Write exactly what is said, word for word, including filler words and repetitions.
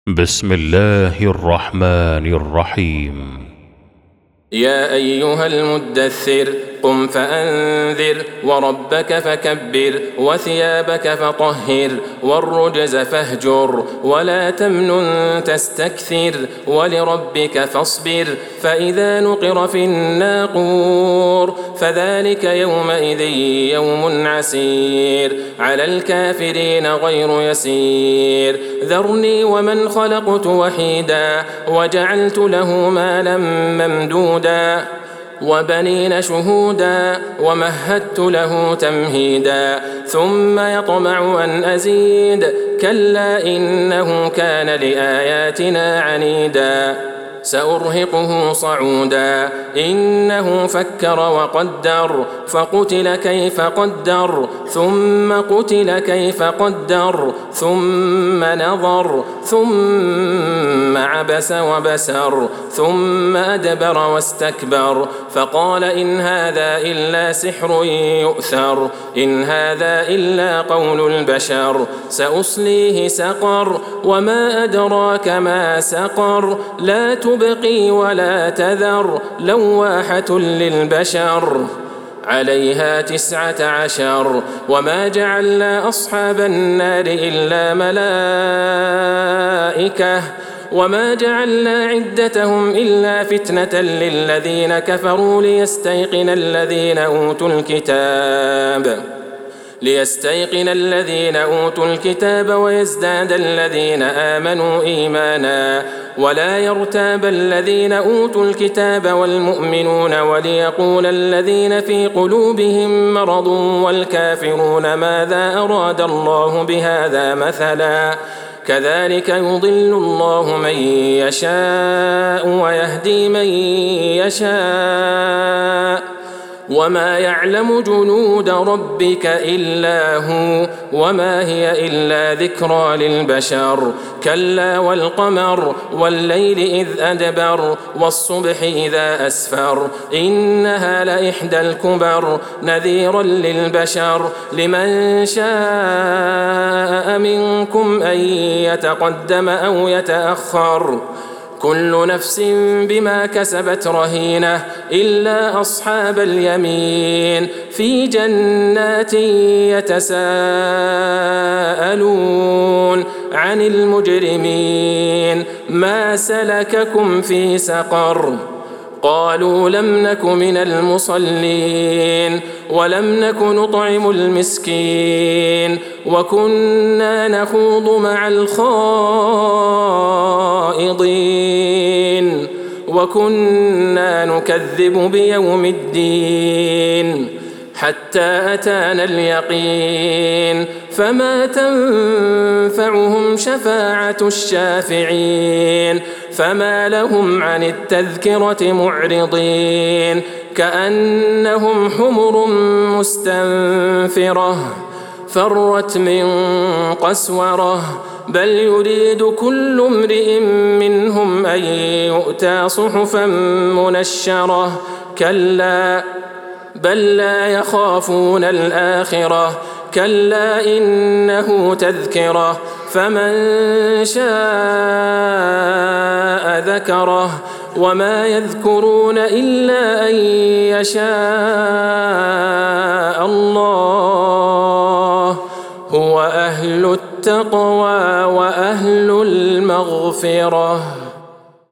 بسم الله الرحمن الرحيم. يا أيها المدثر قم فأنذر وربك فكبر وثيابك فطهر والرجز فاهجر ولا تمنن تستكثر ولربك فاصبر فإذا نقر في الناقور فذلك يومئذ يوم عسير على الكافرين غير يسير ذرني ومن خلقت وحيدا وجعلت له مالا ممدودا وبنين شهودا ومهدت له تمهيدا ثم يطمع أن أزيد كلا إنه كان لآياتنا عنيدا سأرهقه صعودا إنه فكر وقدر فقتل كيف قدر ثم قتل كيف قدر ثم نظر ثم عبس وبسر ثم أدبر واستكبر فقال إن هذا إلا سحر يؤثر إن هذا إلا قول البشر سأصليه سقر وما أدراك ما سقر لا تبقي ولا تذر لواحة للبشر عليها تسعة عشر وما جعلنا أصحاب النار إلا ملائكة وما جعلنا عدتهم إلا فتنة للذين كفروا ليستيقن الذين أوتوا الكتاب ليستيقن الذين أوتوا الكتاب ويزداد الذين آمنوا إيمانا ولا يرتاب الذين أوتوا الكتاب والمؤمنون وليقول الذين في قلوبهم مرض والكافرون ماذا أراد الله بهذا مثلا كذلك يضل الله من يشاء ويهدي من يشاء وما يعلم جنود ربك إلا هو وما هي إلا ذكرى للبشر كلا والقمر والليل إذ أدبر والصبح إذا أسفر إنها لإحدى الكبر نذيرا للبشر لمن شاء منكم أن يتقدم أو يتأخر كل نفس بما كسبت رهينة إلا أصحاب اليمين في جنات يتساءلون عن المجرمين ما سلككم في سقر قالوا لم نك من المصلين ولم نك نطعم المسكين وكنا نخوض مع الخائضين وكنا نكذب بيوم الدين حتى أتانا اليقين فما تنفعهم شفاعة الشافعين فما لهم عن التذكرة معرضين كأنهم حمر مستنفرة فرت من قسورة بل يريد كل امرئ منهم أن يؤتى صحفا منشرة كلا بل لا يخافون الآخرة كلا إنه تذكرة فمن شاء ذكره وما يذكرون إلا أن يشاء الله هو أهل التقوى وأهل المغفرة.